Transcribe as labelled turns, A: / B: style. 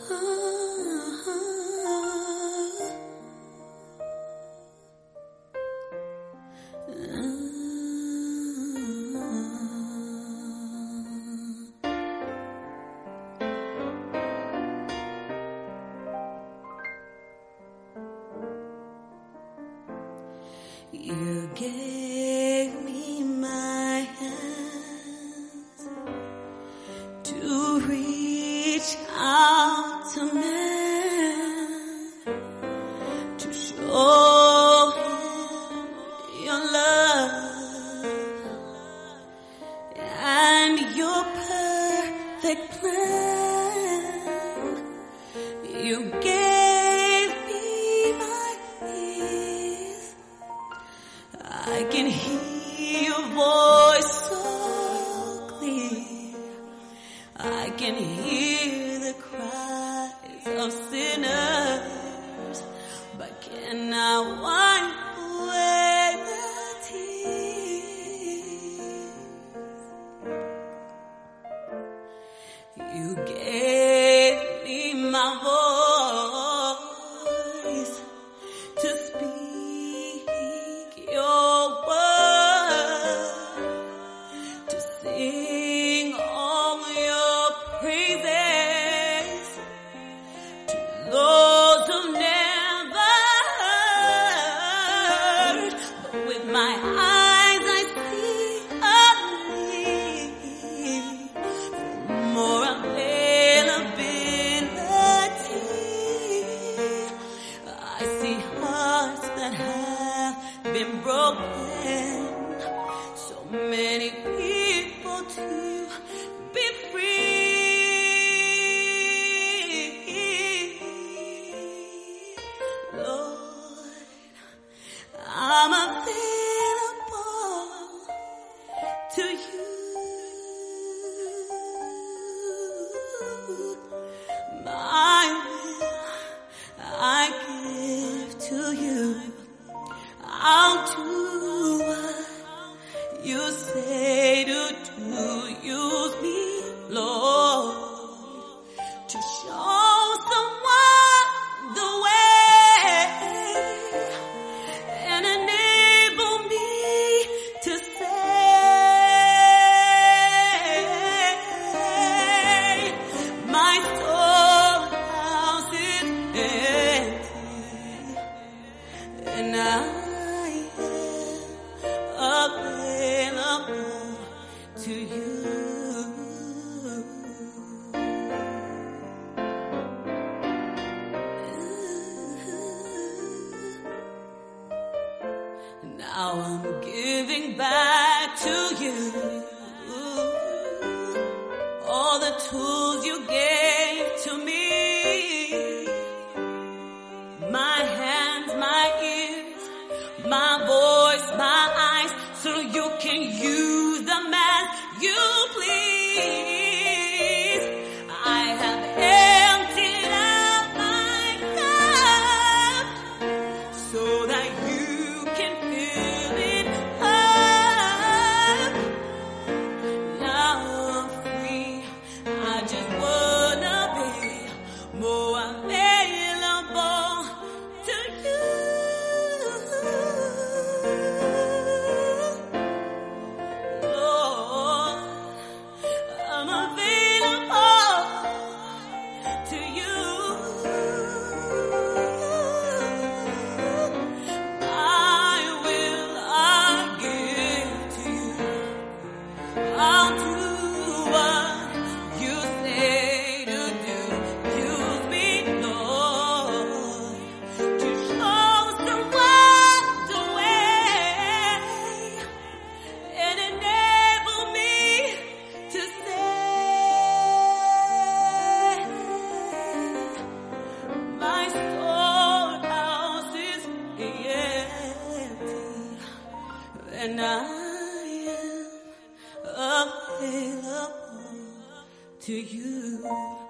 A: You gave me my hands to reach out to man, to show him your love and your perfect plan. You gave me my ears. I can hear your voice so clear. I can hear the cries of sinners, but can I wipe away the tears? You gave me my voice to speak your word, to sing all your praises to those who never heard. But with my eyes I see more availability. I see hearts that have been broken, so many people to be free. Lord, I'm available to you. My will I give to you. I'll do what you say to do. Use me, Lord, to show someone the way and enable me to say, my storehouse is empty, and I am available to you. Now I'm giving back to you all the tools you gave to me. My hands, my ears, my voice, my eyes, so you can use them as you please. I have emptied out my cup so that you can fill it up. Now I'm free. I just wanna be more available to you. Lord, I'm available to you. My will I give to you. I'll do what you say to do. Use me, Lord, to show someone the way and enable me to say, my storehouse is empty, and I am available to you.